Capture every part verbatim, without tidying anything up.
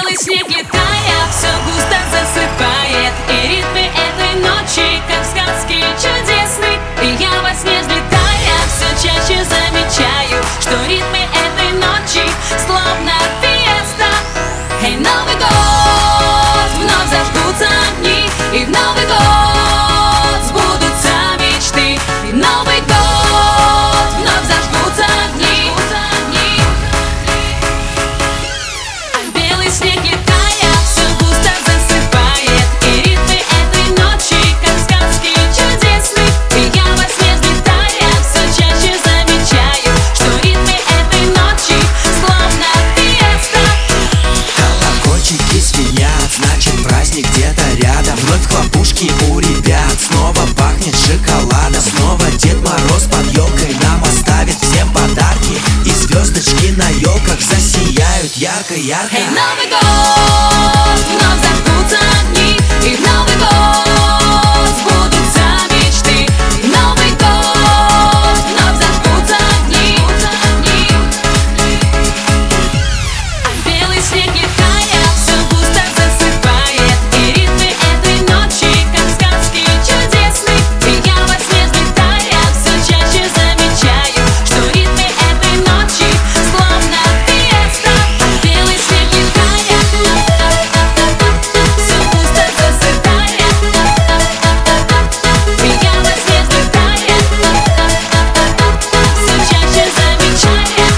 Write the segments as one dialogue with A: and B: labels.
A: белый снег, летая, все густо засыпает. И ритмы этой ночи, как в сказке, чудесны. И я во сне взлетая, все чаще замечаю, что ритмы этой ночи словно фиеста. Эй, Новый год, вновь зажгутся огни, и в Новый год сбудутся мечты. И в Новый год вновь зажгутся огни. А белый снег, летая, все густо засыпает. И ритмы этой ночи, как в сказке, чудесны. И я во сне взлетая, все чаще замечаю, что ритмы этой ночи словно фиеста.
B: Колокольчики звенят, значит праздник где-то рядом. Вновь хлопушки у ребят, снова пахнет шоколадом. Снова Дед Мороз под елкой нам оставит всем подарки. И звездочки на елках засияют ярко-ярко.
A: Эй, Новый год, вновь зажгутся огни, и в Новый год сбудутся мечты. И в Новый год вновь зажгутся огни. А белый снег, летая, все густо засыпает. И ритмы этой ночи, как в сказке, чудесны. И я во сне взлетая, все чаще замечаю, что ритмы этой ночи словно фиеста. А белый снег, летая, все густо засыпает. И я во сне взлетая, все чаще замечаю.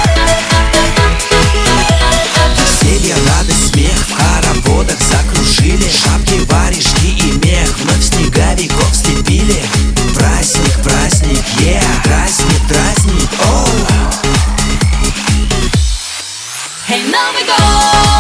B: Веселье, радость, смех в хороводах закружили. Шапки, варежки и мех вновь снеговиков слепили. Праздник, праздник, е, праздник, праздник, оу.
A: Эй, Новый год!